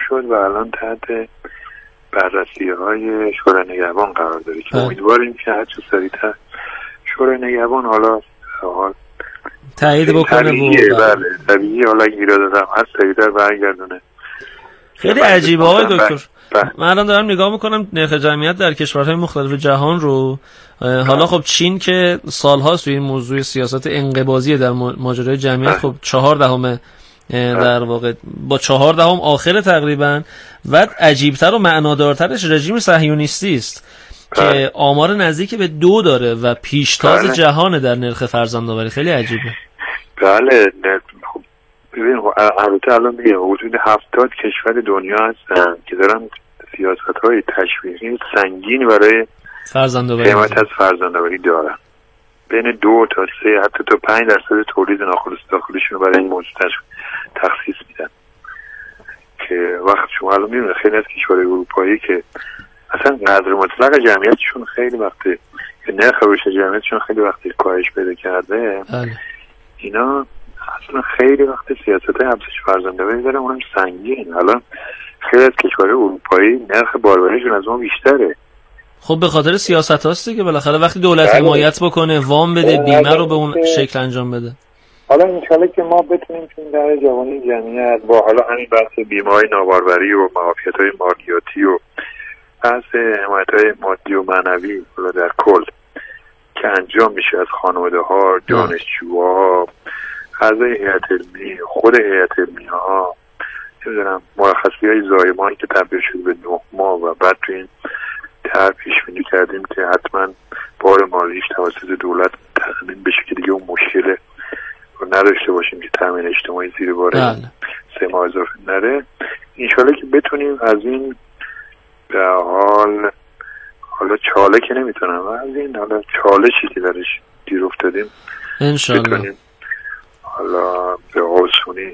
شد و الان تحت بررسی‌های شورای نگهبان قرار داره که امیدواریم که هر چه سریعتر شورای نگهبان حالا تایید بکنه و بله طبیعی حالا ایراد دادم هر سریعتر برگردونه. خیلی عجیبه آقای دکتر. من الان دارم نگاه میکنم نرخ جمعیت در کشورهای مختلف جهان رو. حالا خب چین که سالهاست توی این موضوع سیاست انقباضی در ماجرای جمعیت خب 14 در واقع با 14 آخر تقریبا و عجیبتر و معنادارترش رژیم صهیونیستی است که آمار نزدیک به 2 داره و پیشتاز جهان در نرخ فرزندآوری. خیلی عجیبه. بله خب ببین البته الان میگه حدود 70 کشور دنیا هستن که دارن سیاست‌های تشویقی سنگین برای فرزندآوری حمایت از فرزندآوری دارن. بین 2 تا 3 حتی تا 5% تولید ناخالص داخلیشون رو برای این موضوع تخصیص میدن که وقت شما الان میبینید خیلی از کشورهای اروپایی که اصلا قدر مطلق جمعیتشون خیلی وقته که نرخ رشد جمعیتشون خیلی وقتی کاهش پیدا کرده اینا اصلا خیلی وقت سیاست‌های افزایش فرزندآوری دارن اونم سنگین. الان خیلی از کشورهای اروپایی نرخ باروریشون از ما بیشتره. خب به خاطر سیاست هاسته که بالاخره وقتی دولت حمایت بکنه وام بده بیمه رو به اون شکل انجام بده. حالا انشالله که ما بتونیم چون در جوانی جمعیت با حالا همین بحث بیمه‌های ناباروری و معافیت‌های مالیاتی و بحث حمایت‌های مادی و معنوی در کل که انجام میشه از خانواده‌ها، دانشجوها، اعضای هیئت علمی، خود هیئت علمی‌ها، نمی‌دونم مرخصی‌های زایمانی که تبدیل شد به 9 ماه و بعد تو این طرح پیش بینی کردیم که حتما بار مالیش توسط دولت تضمین بشه که دیگه اون مشکل رو نداشته باشیم که تامین اجتماعی زیر بار 3 ماه اضافه نره. انشالله که بتونیم از این به حالا چاله که نمیتونم از این حالا چالشی که درش گیر افتادیم انشالله حالا به آسونی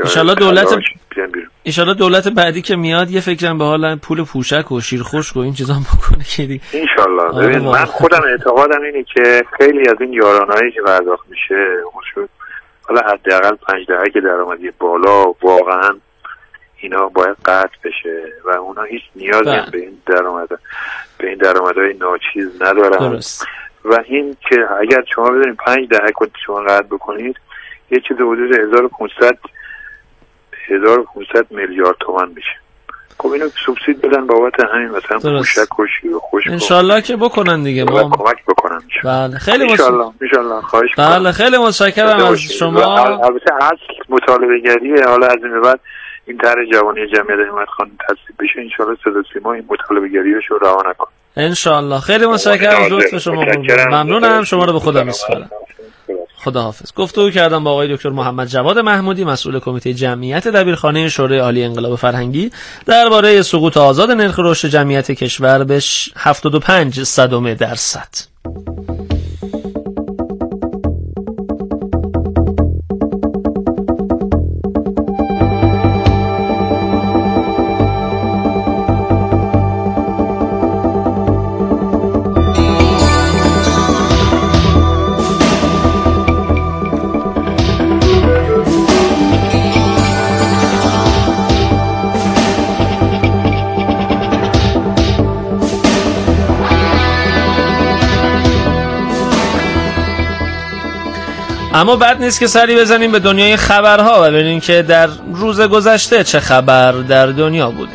انشالله دولت بعدی که میاد یه فکرم به حال پول پوشک و شیرخشک و این چیزا بکنه که دیگه انشالله. ببین من خودم اعتقادم اینه که خیلی از این یارانه‌ای که پرداخت میشه حالا حداقل 5 دهه درآمدی بالا واقعا اینا باید قطع بشه و اونا هیچ نیازی به این درآمدهای ناچیز ندارن. درست. و این که اگر شما بدونید 5 دهه شما قطع بکنید یه چیز حدود 1500 میلیارد تومان میشه. خب اینو سوبسید بدن بابت همین مثلا پوشک و شیرخشک انشالله که بکنن دیگه ما کمک بکنن. بله خیلی انشالله خواهش می‌کنم. بله خیلی متشکرم از شما. البته اصل مطالبه گریه حالا از این بعد این طرح جوانی جمعیت حمایت خانم تصویب بشه انشالله صدا سیما این مطالبه گریه‌شو رها نکنه انشالله. خیلی متشکرم از لطف شما. ممنونم. شما رو به خدا میسپارم. خداحافظ. گفتگو کردم با آقای دکتر محمد جواد محمودی مسئول کمیته جمعیت دبیرخانه شورای عالی انقلاب فرهنگی درباره سقوط آزاد نرخ رشد جمعیت کشور به 75%. اما بد نیست که سری بزنیم به دنیای خبرها و ببینیم که در روز گذشته چه خبر در دنیا بوده.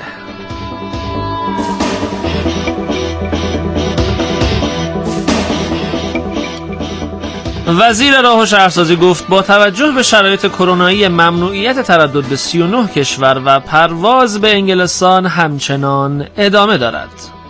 وزیر راه و شهرسازی گفت با توجه به شرایط کرونایی ممنوعیت تردد به 39 کشور و پرواز به انگلستان همچنان ادامه دارد.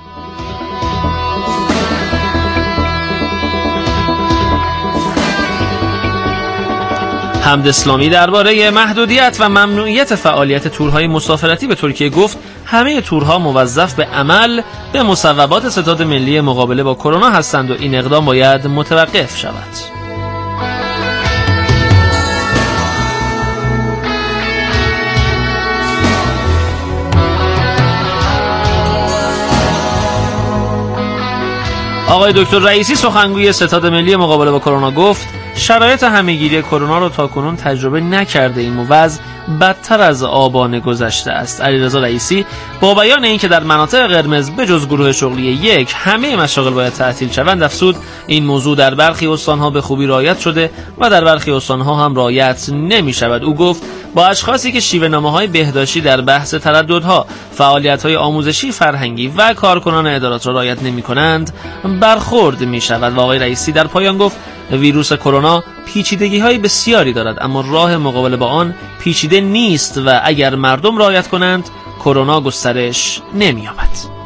حمد اسلامی درباره محدودیت و ممنوعیت فعالیت تورهای مسافرتی به ترکیه گفت همه تورها موظف به عمل به مصوبات ستاد ملی مقابله با کرونا هستند و این اقدام باید متوقف شود. آقای دکتر رئیسی سخنگوی ستاد ملی مقابله با کرونا گفت شرایط همهگیری کرونا رو تاکنون تجربه نکرده ایم و وضع بدتر از آبان گذشته است. علیرضا رئیسی با بیان اینکه در مناطق قرمز بجز گروه شغلی 1 همه مشاغل باید تعطیل شوند افزود این موضوع در برخی استانها به خوبی رعایت شده و در برخی استانها هم رعایت نمی شود. او گفت با اشخاصی که شیوه‌نامه‌های بهداشتی در بحث ترددها، فعالیت‌های آموزشی فرهنگی و کارکنان ادارات را رعایت نمی‌کنند برخورد می‌شود. و آقای رئیسی در پایان گفت ویروس کرونا پیچیدگی‌های بسیاری دارد اما راه مقابله با آن پیچیده نیست و اگر مردم رعایت کنند کرونا گسترش نمی‌یابد.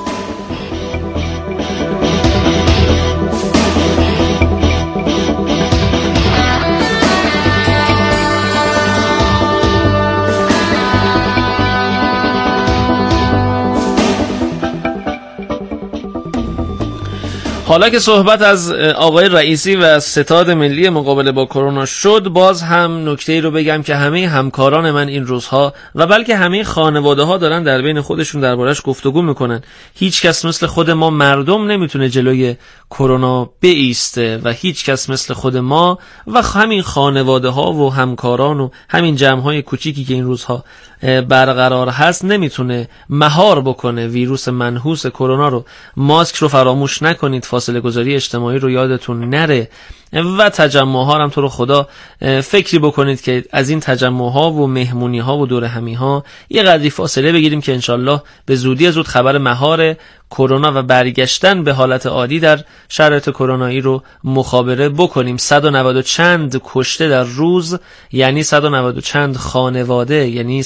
حالا که صحبت از آقای رئیسی و ستاد ملی مقابله با کرونا شد، باز هم نکته‌ای رو بگم که همه همکاران من این روزها و بلکه همه خانواده‌ها دارن در بین خودشون دربارش گفتگو میکنن. هیچ کس مثل خود ما مردم نمیتونه جلوی کرونا بایسته و هیچ کس مثل خود ما و همین خانواده‌ها و همکاران و همین جمع‌های کوچیکی که این روزها برقرار هست نمیتونه مهار بکنه ویروس منحوس کرونا رو. ماسک رو فراموش نکنید، فاصله گذاری اجتماعی رو یادتون نره و تجمع‌ها هم تو رو خدا فکری بکنید که از این تجمع‌ها و مهمونی‌ها و دور همی‌ها یه قدری فاصله بگیریم که انشالله به زودی زود خبر مهار کرونا و برگشتن به حالت عادی در شرایط کرونایی رو مخابره بکنیم. 190 چند کشته در روز یعنی 190 چند خانواده، یعنی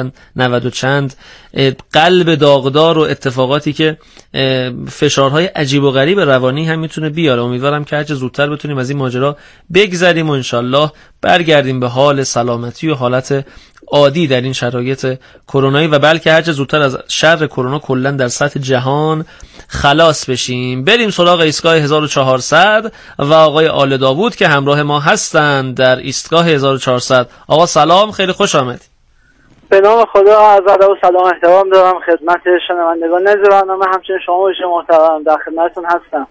190 چند قلب داغدار و اتفاقاتی که فشارهای عجیب و غریب روانی هم میتونه بیاره. امیدوارم که هرچه زودتر بتونیم از این ماجرا بگذریم و انشالله برگردیم به حال سلامتی و حالت عادی در این شرایط کرونایی و بلکه هرچه زودتر از شر کرونا کلا در سطح جهان خلاص بشیم. بریم سراغ ایستگاه 1400 و آقای آل داوود که همراه ما هستند در ایستگاه 1400. آقا سلام، خیلی خوش آمدید. به نام خدا عرض ادب و سلام احترام دارم خدمت شنوندگان نظر برنامه، همچنین شما باشید محترم، در خدمتتون هستم.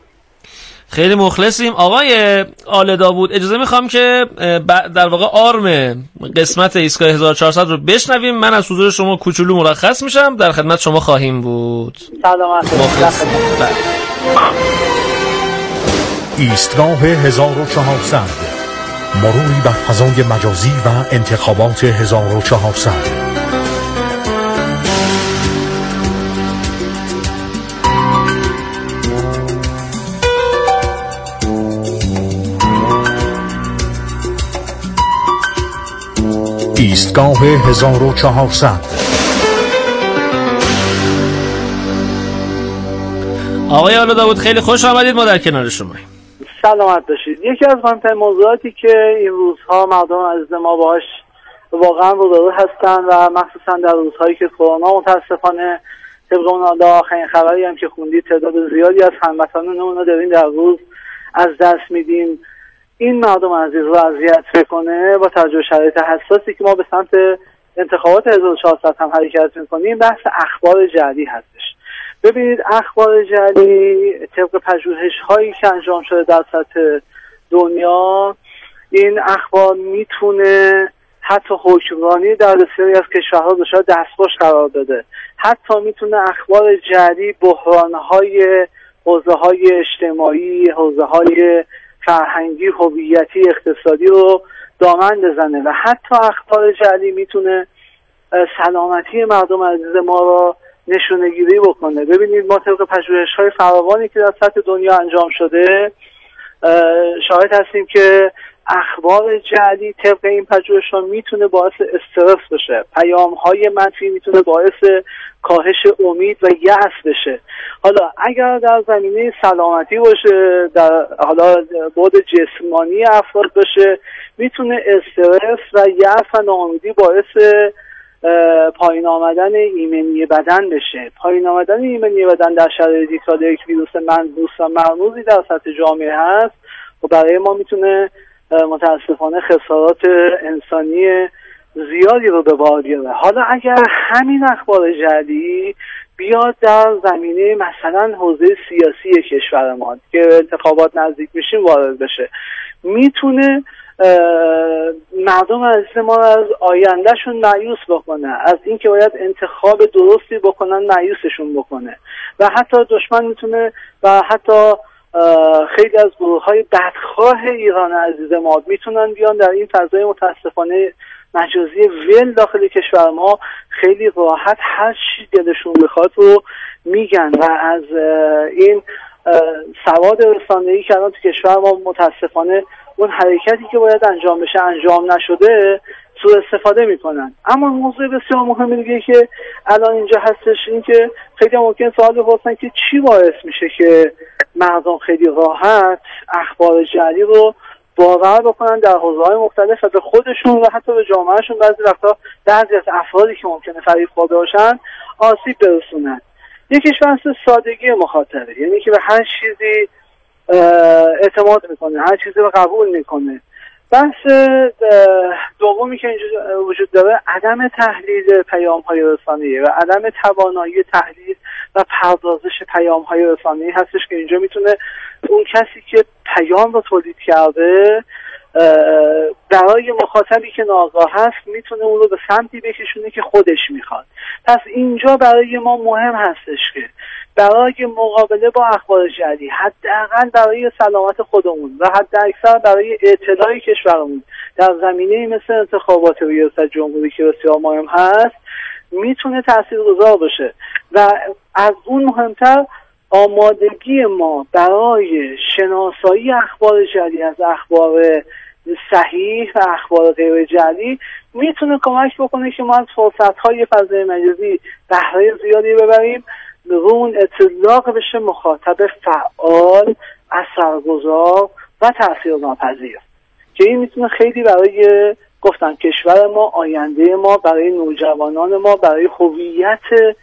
خیلی مخلصیم. آقای آل داوود اجازه میخوام که در واقع آرم قسمت ایستگاه 1400 رو بشنویم. من از حضور شما کوچولو مرخص میشم، در خدمت شما خواهیم بود. سلامت. ایستگاه 1400 مروری بر فضای مجازی و انتخابات 1400. ایستگاه 1400. آقای آل داوود خیلی خوش آمدید، ما در کنار شماییم. سلامت باشید. یکی از مهمترین موضوعاتی که این روزها مردم عزیز ما باهاش واقعا روبرو هستن و مخصوصا در روزهایی که کرونا متاسفانه طبق اون آخرین خبری هم که خوندید تعداد زیادی از هموطنانمون رو داریم در روز از دست میدیم، این مردم عزیز رو اذیت میکنه. با توجه به شرایط حساسی که ما به سمت انتخابات 1400 هم حرکت میکنیم، بحث اخبار جعلی هستش. ببینید اخبار جعلی طبق پژوهش‌هایی که انجام شده در سطح دنیا، این اخبار میتونه حتی حکمرانی در بسیاری از کشورها دچار دستخوش قرار بده. حتی میتونه اخبار جعلی بحران‌های حوزه‌های اجتماعی، حوزه‌های فرهنگی، هویتی، اقتصادی رو دامن بزنه و حتی اخبار جعلی میتونه سلامتی مردم عزیز ما رو نشونه‌گیری بکنه. ببینید ما طبق پژوهش‌های فراوانی که در سطح دنیا انجام شده شاهد هستیم که اخبار جعلی طبق این پژوهش‌ها میتونه باعث استرس بشه، پیام‌های منفی میتونه باعث کاهش امید و یأس بشه. حالا اگر در زمینه سلامتی باشه، در حالا بعد جسمانی افراد باشه، میتونه استرس و یأس و ناامیدی باعث پایین آمدن ایمنی بدن بشه. پایین آمدن ایمنی بدن در شرایطی که یک ویروس منحوس و مرموزی در سطح جامعه هست و برای ما میتونه متاسفانه خسارات انسانی زیادی رو به بار بیاره. حالا اگر همین اخبار جعلی بیاد در زمینه مثلا حوزه سیاسی کشور ما که انتخابات نزدیک میشیم وارد بشه، میتونه مردم عزیز ما از آیندهشون مایوس بکنه، از اینکه باید انتخاب درستی بکنن مایوسشون بکنه و حتی دشمن میتونه و حتی خیلی از گروه‌های بدخواه ایران عزیز ما میتونن بیان در این فضای متاسفانه مجازی ول داخل کشور ما خیلی راحت هر چی دلشون بخواد رو میگن و از این سواد رسانه‌ای که الان تو کشور ما متاسفانه اون حرکتی که باید انجام بشه انجام نشده سوء استفاده میکنن. اما موضوع بسیار مهمی دیگه که الان اینجا هستش این که خیلی ممکن سوال بپرسن که چی باعث میشه که مردم خیلی راحت اخبار جعلی رو باور بکنن در حوزه‌های مختلف و به خودشون و حتی به جامعهشون بعضی وقتا بعضی از افرادی که ممکنه فریب خورده باشن آسیب برسونن. یکیش بحث سادگی مخاطبه، یعنی که به هر چیزی اعتماد میکنه، هر چیزی رو قبول میکنه. بحث دومی که اینجا وجود داره عدم تحلیل پیام‌های رسانه‌ای و عدم توانایی تحلیل و پردازش پیام‌های رسانه‌ای هستش که اینجا میتونه اون کسی که پیام رو تولید کرده برای مخاطبی که ناآگاه هست میتونه اون رو به سمتی بکشونه که خودش میخواد. پس اینجا برای ما مهم هستش که برای مقابله با اخبار جعلی حداقل برای سلامت خودمون و حداکثر برای اطلاع کشورمون در زمینه مثل انتخابات ریاست جمهوری که بسیار مهم هست میتونه تاثیرگذار باشه و از اون مهمتر آمادگی ما برای شناسایی اخبار جعلی از اخبار صحیح و اخبار غیر جعلی میتونه کمک بکنه که ما از فرصت‌های فضای مجازی بهره زیادی ببریم، اون اطلاق بشه مخاطب فعال، اثرگذار و تاثیرناپذیر که این میتونه خیلی برای گفتم کشور ما، آینده ما، برای نوجوانان ما، برای هویت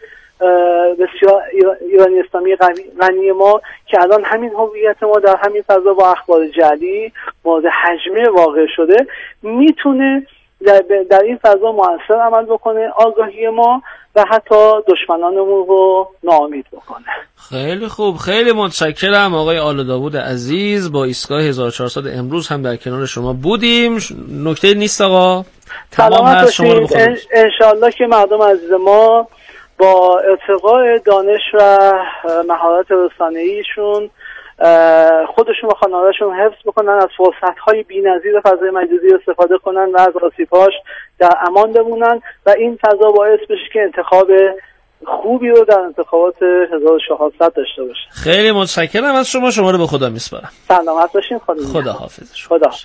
بسیار ایرانی اسلامی غنی ما که الان همین هویت ما در همین فضا با اخبار جعلی مورد هجمه واقع شده میتونه در این فضا مؤثر عمل بکنه، آگاهی ما و حتی دشمنانمون رو ناامید بکنه. خیلی خوب، خیلی متشکرم آقای آل داوود عزیز. با ایستگاه 1400 امروز هم در کنار شما بودیم. نکته نیست آقا؟ تمام هست شما رو بخونیم. انشالله که مردم عزیز ما با ارتقاء دانش و مهارت رسانه‌ایشون خودشون و خانواده‌شون حفظ بکنن، از فرصت‌های بی‌نظیر فضای مجازی استفاده کنن و از آسیب‌هاش در امان بمونن و این فضا باعث بشه که انتخاب خوبی رو در انتخابات 1400 داشته باشه. خیلی متشکرم از شما. شما رو به خدا میسپارم. سلامت باشین. خدا حافظ. خدا حافظ.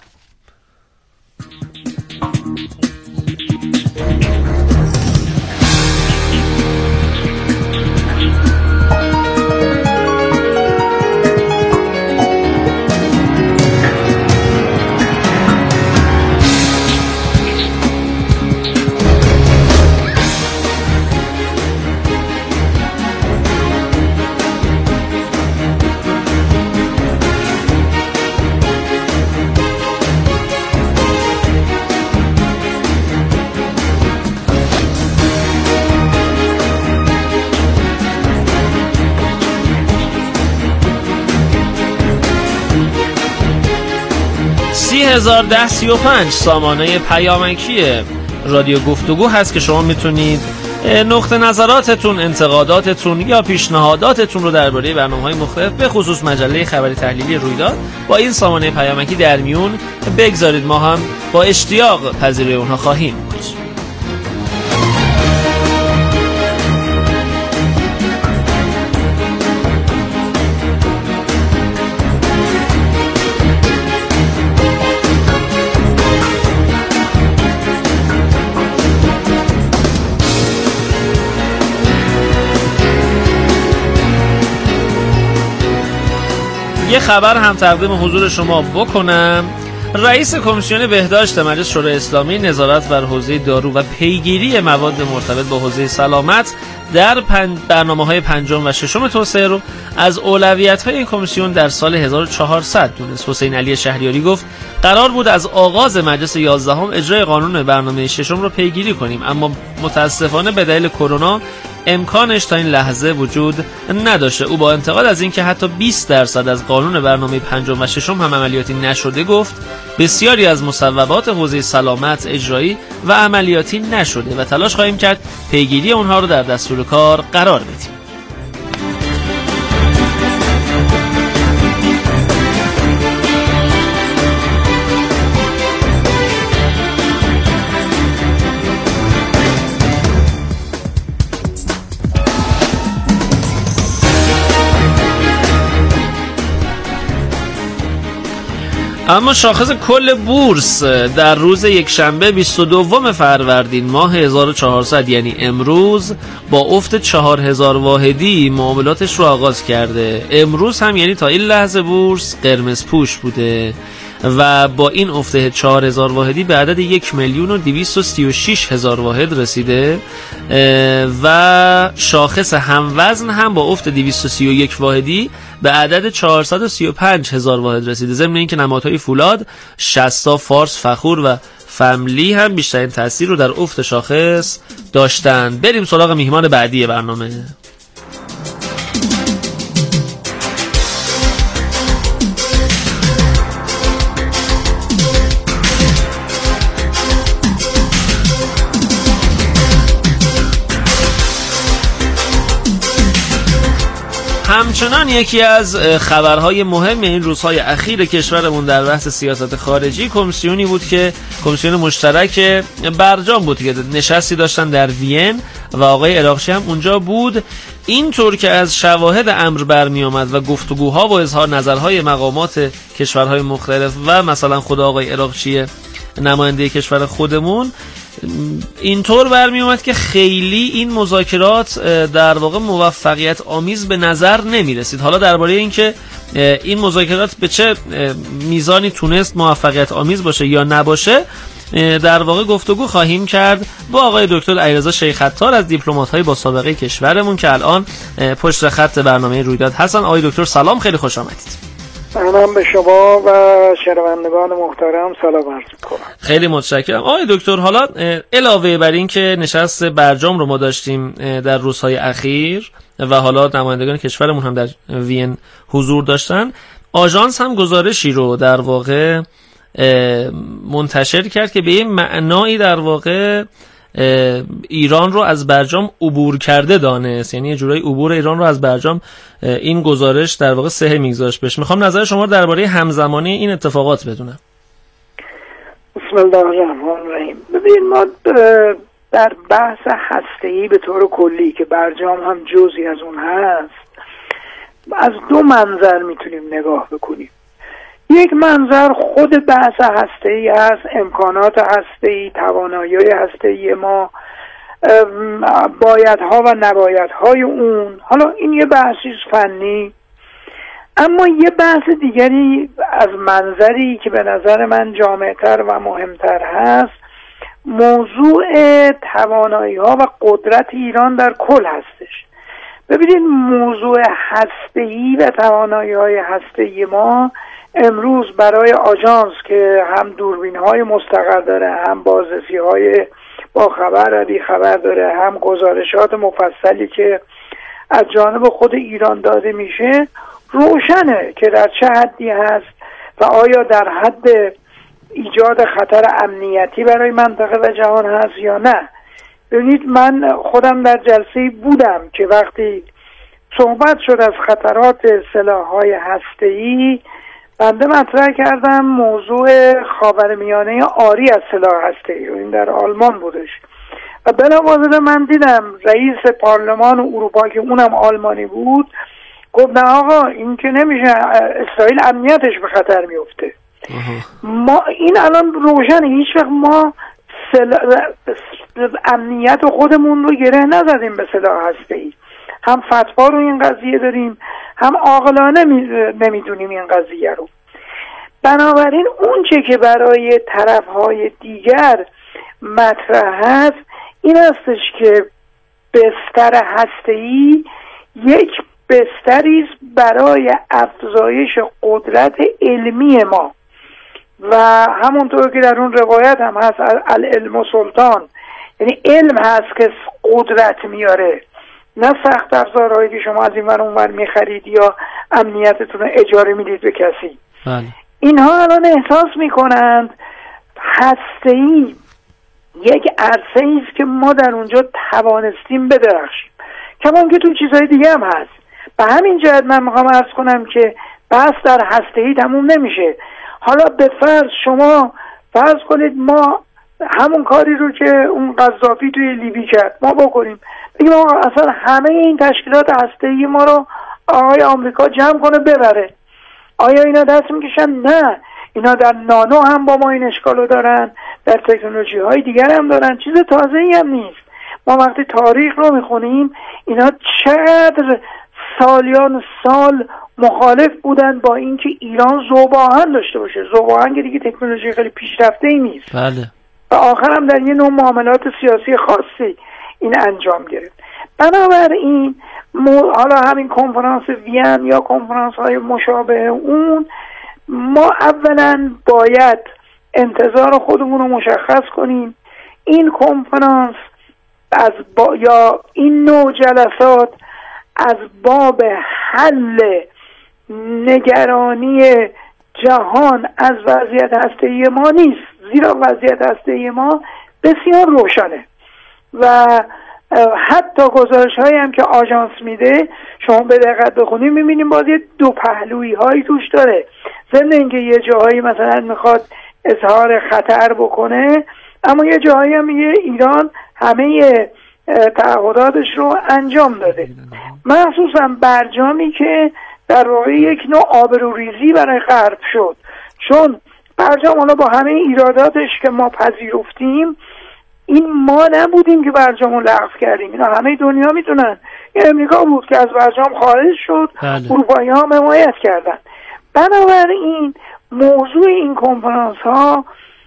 301035 سامانه پیامکی رادیو گفتگو هست که شما میتونید نقطه نظراتتون، انتقاداتتون یا پیشنهاداتتون رو درباره برنامه‌های مختلف به خصوص مجله خبری تحلیلی رویداد با این سامانه پیامکی در میون بگذارید. ما هم با اشتیاق پذیرای اونها خواهیم بود. یه خبر هم تقدیم حضور شما بکنم. رئیس کمیسیون بهداشت مجلس شورای اسلامی نظارت بر حوزه دارو و پیگیری مواد مرتبط با حوزه سلامت در برنامه‌های پنجم و ششم توسعه رو از اولویت‌های این کمیسیون در سال 1400 دونست. حسین علی شهریاری گفت قرار بود از آغاز مجلس 11 اجرای قانون برنامه ششم رو پیگیری کنیم، اما متاسفانه به دلیل کرونا امکانش تا این لحظه وجود نداشته. او با انتقاد از اینکه حتی 20% از قانون برنامه پنجم و ششم هم عملیاتی نشده گفت بسیاری از مصوبات حوزه سلامت اجرایی و عملیاتی نشده و تلاش خواهیم کرد پیگیری اونها رو در دستور کار قرار بدیم. اما شاخص کل بورس در روز یکشنبه 22 فروردین ماه 1400 یعنی امروز با افت 4000 واحدی معاملاتش رو آغاز کرده. امروز هم یعنی تا این لحظه بورس قرمز پوش بوده و با این افت 4000 واحدی به عدد 1,236,000 واحد رسیده و شاخص هموزن هم با افت 231 واحدی به عدد 435,000 واحد رسیده. ضمن اینکه نمادهای فولاد، شستا، فارس، فخور و فاملی هم بیشترین تاثیر رو در افت شاخص داشتن. بریم سراغ میهمان بعدی برنامه. همچنان یکی از خبرهای مهم این روزهای اخیر کشورمون در بحث سیاست خارجی کمیسیونی بود که کمیسیون مشترک برجام بود که نشستی داشتن در وین و آقای عراقچی هم اونجا بود. اینطور که از شواهد امر برمی آمد و گفتگوها و اظهار نظرهای مقامات کشورهای مختلف و مثلا خود آقای عراقچی نماینده کشور خودمون اینطور برمی اومد که خیلی این مذاکرات در واقع موفقیت آمیز به نظر نمی رسید. حالا درباره این که این مذاکرات به چه میزانی تونست موفقیت آمیز باشه یا نباشه در واقع گفتگو خواهیم کرد با آقای دکتر علیرضا شیخ عطار از دیپلمات‌های با سابقه کشورمون که الان پشت خط برنامه رویداد هستن. آقای دکتر سلام، خیلی خوش آمدید. منم به شما و شنوندگان محترم سلام عرض می‌کنم. خیلی متشکرم آقای دکتر. حالا علاوه بر این که نشست برجام رو ما داشتیم در روزهای اخیر و حالا نمایندگان کشورمون هم در وین حضور داشتن، آژانس هم گزارشی رو در واقع منتشر کرد که به این معنایی در واقع ایران رو از برجام عبور کرده دانست، یعنی یه جورایی عبور ایران رو از برجام این گزارش در واقع سهه میگذاشت بهش. میخوام نظر شما درباره همزمانی این اتفاقات بدونم. بسم الله الرحمن الرحیم. ببین ما در بحث هسته‌ای به طور کلی که برجام هم جزئی از اون هست از دو منظر میتونیم نگاه بکنیم. یک منظر خود بحث هسته‌ای هست، امکانات هسته‌ای، توانایی‌های هسته‌ای ما، بایدها و نبایدهای اون. حالا این یه بحثی فنی، اما یه بحث دیگری از منظری که به نظر من جامع‌تر و مهمتر هست موضوع توانایی‌ها و قدرت ایران در کل هستش. ببینید موضوع هسته‌ای و توانایی‌های هسته‌ای ما امروز برای آژانس که هم دوربین‌های مستقر داره، هم بازرسی‌های با خبر و بی خبر داره، هم گزارشات مفصلی که از جانب خود ایران داده میشه، روشنه که در چه حدی هست و آیا در حد ایجاد خطر امنیتی برای منطقه و جهان هست یا نه. ببینید من خودم در جلسه بودم که وقتی صحبت شد از خطرات سلاح‌های هسته‌ای، بنده مطرح کردم موضوع خاورمیانه عاری از سلاح هسته‌ای و این در آلمان بودش و بلافاصله من دیدم رئیس پارلمان اروپا که اونم آلمانی بود گفت نه آقا این که نمیشه، اسرائیل امنیتش به خطر میفته. ما این الان روشنه، هیچ وقت ما امنیت خودمون رو گره نزدیم به سلاح هسته‌ای. هم فتوا رو این قضیه داریم، هم عاقلانه نمیدونیم این قضیه رو. بنابراین اون چه که برای طرفهای دیگر مطرح هست این هستش که بستر هسته‌ای یک بستری است برای افزایش قدرت علمی ما و همونطور که در اون روایت هم هست العلم سلطان، یعنی علم هست که قدرت میاره، نه سخت افزارهایی که شما از این ور اون ور میخرید یا امنیتتون رو اجاره میدید به کسی. بله. اینها الان احساس میکنند هسته‌ای یک عرصه‌ای است که ما در اونجا توانستیم بدرخشیم، کمان که تو چیزهای دیگه هم هست. به همین جهت من میخوام عرض کنم که بحث در هسته‌ای تموم نمیشه. حالا به فرض شما فرض کنید ما همون کاری رو که اون قذافی توی لیبی کرد ما بکنیم، بگیم آقا اصلا همه این تشکیلات هسته‌ای ما رو آقای آمریکا جمع کنه ببره. آیا اینا دست میکشن؟ نه، اینا در نانو هم با ما این اشکالو دارن، در تکنولوژی های دیگر هم دارن، چیز تازه‌ای هم نیست. ما وقتی تاریخ رو میخونیم اینا چقدر سالیان سال مخالف بودن با اینکه ایران ذوب‌آهن داشته باشه. ذوب‌آهن که دیگه تکنولوژی خیلی پیشرفته‌ای نیست. بله. و آخر هم در یه نوع معاملات سیاسی خاصی این انجام گرفت. بنابراین حالا همین کنفرانس وین یا کنفرانس های مشابه اون، ما اولا باید انتظار خودمون رو مشخص کنیم این کنفرانس یا این نوع جلسات از باب حل نگرانی جهان از وضعیت هسته‌ای ما نیست، زیرا وضعیت هسته‌ای ما بسیار روشنه و حتی گزارش هایی هم که آژانس میده شما به دقت بخونید میبینیم باز یه دو پهلویی هایی توش داره. ضمن اینکه یه جاهایی مثلا میخواد اظهار خطر بکنه، اما یه جاهایی هم میگه ایران همه تعهداتش رو انجام داده. مخصوصا برجامی که در واقع یک نوع آبروریزی برای غرب شد، چون برجام حالا با همه ایراداتش که ما پذیرفتیم، این ما نبودیم که برجام رو لغو کردیم، اینا همه دنیا میدونن. این امریکا بود که از برجام خارج شد، اروپایی ها حمایت کردن. بنابراین موضوع این کنفرانس ها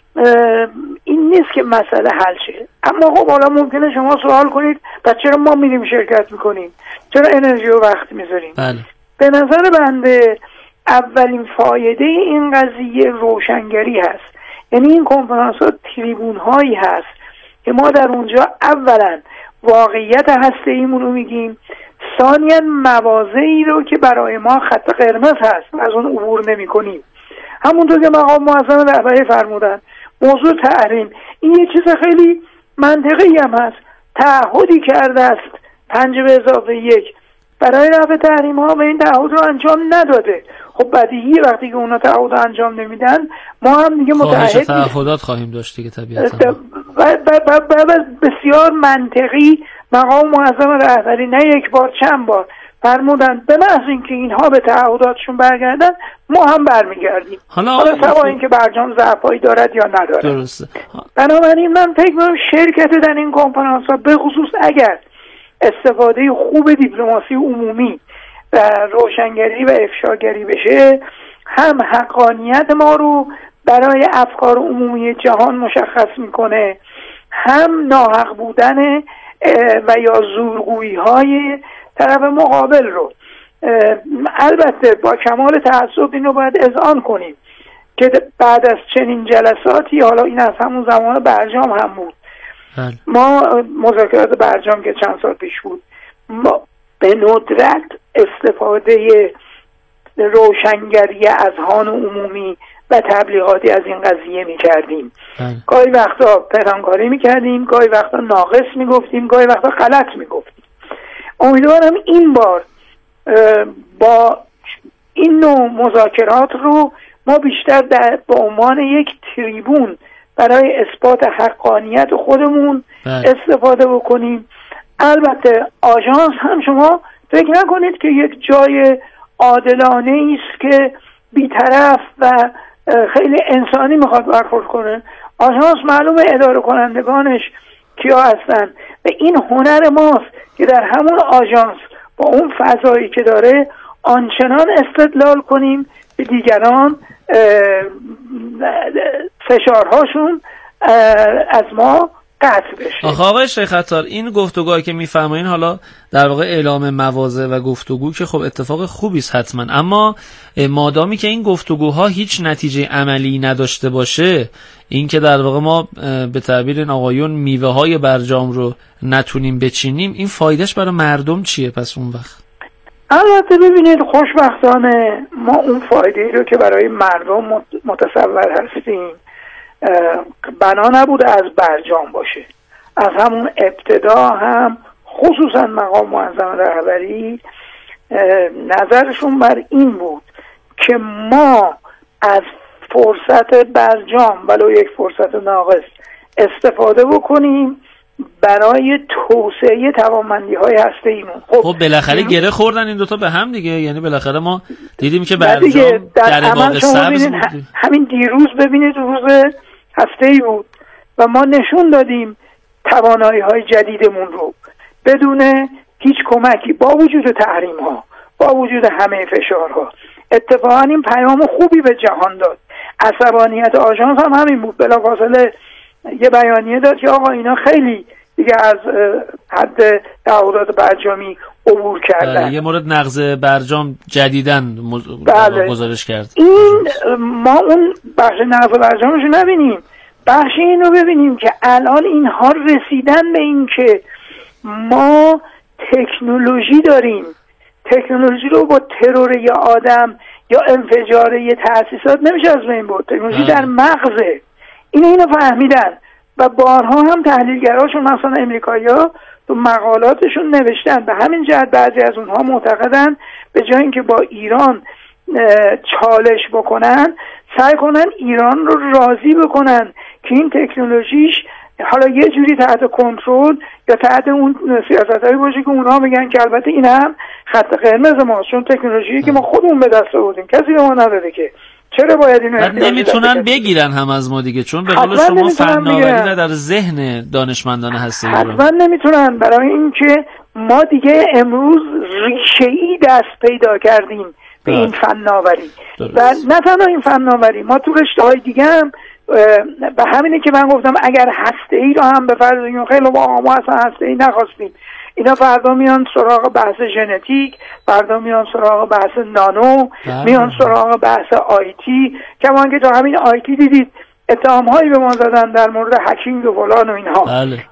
این نیست که مسئله حل شه. اما خب حالا ممکنه شما سوال کنید پس چرا ما میریم شرکت میکنیم، چرا انرژی و وقت میذاریم؟ به نظر بنده اولین فایده این قضیه روشنگری هست. یعنی این کنفرانس ها تریبون هایی هست که ما در اونجا اولا واقعیت هسته‌ایمون رو میگیم، ثانیاً مواضعی رو که برای ما خط قرمز هست از اون عبور نمی کنیم. همونطور که مقام معظم رهبری فرمودن موضوع تحریم این یه چیز خیلی منطقی هم هست. تعهدی کرده است 5+1 برای رفع تحریم ها و این تعهد رو انجام نداده. خب بدیهی وقتی که اونا تعهد انجام نمیدن ما هم دیگه متعهد تعهدات خواهیم داشت دیگه طبیعتا. بسیار منطقی مقام معظم رهبری نه یک بار چند بار فرمودن به محض اینکه اینها به تعهداتشون برگردن ما هم برمیگردیم، حالا سوا اینکه برجام ضعفایی دارد یا ندارد. درسته. بنابراین من فکر می‌کنم شرکت در این کنفرانس ها به خصوص اگر استفاده خوب دیپلماسی عمومی و روشنگری و افشاگری بشه، هم حقانیت ما رو برای افکار عمومی جهان مشخص میکنه، هم ناحق بودن و یا زورگویی های طرف مقابل رو. البته با کمال تعصب اینو باید اذعان کنیم که بعد از چنین جلساتی، حالا این از همون زمان برجام هم بود، ما مذاکرات برجام که چند سال پیش بود، ما به ندرت استفاده روشنگری اذهان عمومی و تبلیغاتی از این قضیه می کردیم. گاهی وقتا پنهانکاری می کردیم، گاهی وقتا ناقص می گفتیم، گاهی وقتا غلط می گفتیم. امیدوارم این بار با این نوع مذاکرات رو ما بیشتر به عنوان یک تریبون برای اثبات حقانیت خودمون استفاده بکنیم. البته آژانس هم شما فکر نکنید که یک جای عادلانه است که بی‌طرف و خیلی انسانی میخواد برخورد کنه. آژانس معلومه اداره کنندگانش کیا هستن و این هنر ماست که در همون آژانس با اون فضایی که داره آنچنان استدلال کنیم که دیگران فشارهاشون از ما قطع بشه. آقای شیخ عطار، این گفتگوهایی که میفرمایین حالا در واقع اعلام مواضع و گفتگو که خب اتفاق خوبی است حتما، اما مادامی که این گفتگوها هیچ نتیجه عملی نداشته باشه، این که در واقع ما به تعبیر این آقایون میوه های برجام رو نتونیم بچینیم، این فایدهش برای مردم چیه پس اون وقت؟ البته ببینید خوشبختانه ما اون فایده‌ای رو که برای مردم متصور هستیم بنا نبوده از برجام باشه. از همون ابتدا هم خصوصا مقام معظم رهبری نظرشون بر این بود که ما از فرصت برجام ولو یک فرصت ناقص استفاده بکنیم برای توسعه توانمندی‌های هسته‌ایمون. خب بالاخره گره خوردن این دوتا به هم دیگه، یعنی بالاخره ما دیدیم که برجام در باغ سبز بود. همین دیروز ببینید روز هسته‌ای بود و ما نشون دادیم توانایی‌های جدیدمون رو بدون هیچ کمکی، با وجود تحریم‌ها، با وجود همه فشارها. اتفاقا این پیام خوبی به جهان داد. عصبانیت آژانس هم همین بود، بلافاصله یه بیانیه داد که آقا اینا خیلی دیگه از حد تعهدات برجامی عبور کردن. یه مورد نقض برجام جدیدن گزارش کرد. این ما اون بخش نقض برجامش رو نبینیم، بخش این رو ببینیم که الان اینها رسیدن به این که ما تکنولوژی داریم، تکنولوژی رو با ترور یا آدم یا انفجار یه تأسیسات نمیشه از بین برد. تکنولوژی در مغزه. اینو فهمیدن و بارها هم تحلیلگراشون مثلا امریکایی‌ها تو مقالاتشون نوشتن. به همین جهت بعضی از اونها معتقدن به جای اینکه با ایران چالش بکنن، سعی کنن ایران رو راضی بکنن که این تکنولوژیش حالا یه جوری تحت کنترل یا تحت اون سیاستایی باشه که اونها بگن که البته این هم خط قرمز ماست، چون تکنولوژی که ما خودمون به دست آوردیم، کسی به ما نداده که چرا باید اینو نمیتونن بگیرن هم از ما دیگه، چون به قول شما فناوری نه در ذهن دانشمندان هسته‌ای حتما نمیتونن، برای اینکه ما دیگه امروز ریشه‌ای دست پیدا کردیم به این فناوری و نه تنها این فناوری، ما تو رشته‌های دیگه هم به همینه که من گفتم اگر هسته‌ای رو هم به فرض بگیم خیلی ما اصلا هسته‌ای نخواستیم، اینا فردا میان سراغ بحث ژنتیک، فردا میان سراغ بحث نانو، میان سراغ بحث آیتی، کما که تا همین آیتی دیدید اتهام‌هایی به ما زدن در مورد هکینگ و فلان و اینها.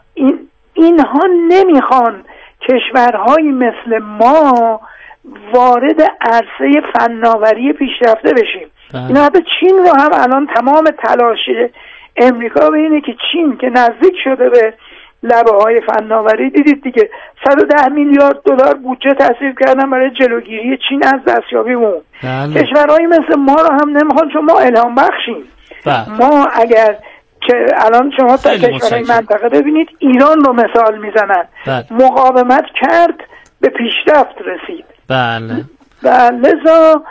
اینها نمیخوان کشورهایی مثل ما وارد عرصه فناوری پیشرفته بشیم. اینا حتی چین رو هم الان تمام تلاش امریکا به اینه که چین که نزدیک شده به لبه های فناوری، دیدید دیگه 110 میلیارد دلار بودجه تصویب کردن برای جلوگیری چین از دستیابی اون. کشورهایی مثل ما رو هم نمیخوان، چون ما الهام بخشیم. ما اگر که الان شما تا کشورهای منطقه ببینید، ایران رو مثال میزنن، مقاومت کرد به پیشرفت رسید. بله. لذا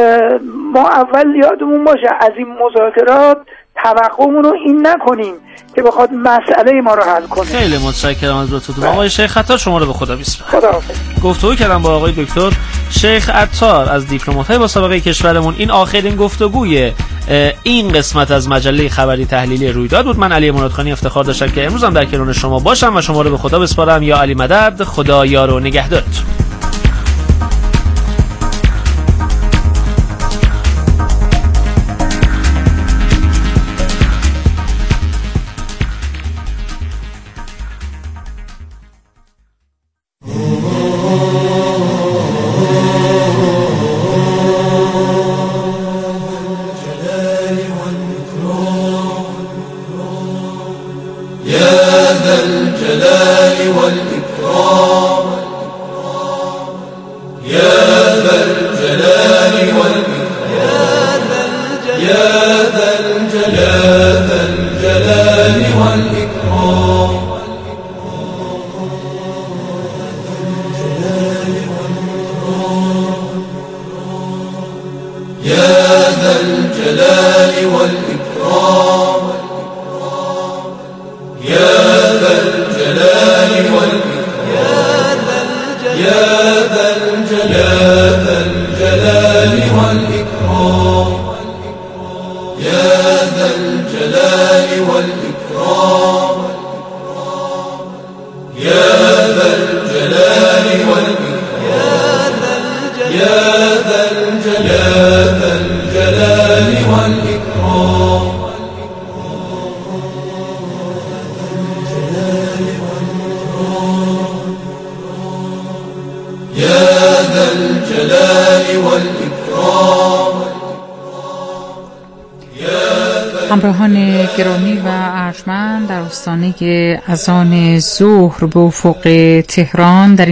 ما اول یادمون باشه از این مذاکرات توقعمون رو این نکنیم که بخواد مسئله ما رو حل کنه. خیلی متشکرم از لطفتون. آقای شیخ عطار شما رو به خدا میسپارم. خداحافظ. گفتگو کردم با آقای دکتر شیخ عطار از دیپلمات‌های با سابقه کشورمون. این آخرین گفتگوی این قسمت از مجله خبری تحلیلی رویداد بود. من علی مرادخانی افتخار داشتم که امروز هم در کنار شما باشم و شما رو به خدا بسپارم. یا علی مدد، خدا یار و نگهدارت. يا ذا الجلال والإكرام يا ذا الجلال والإكرام. همراهان گرامی و ارجمند، در آستانه اذان ظهر به افق تهران در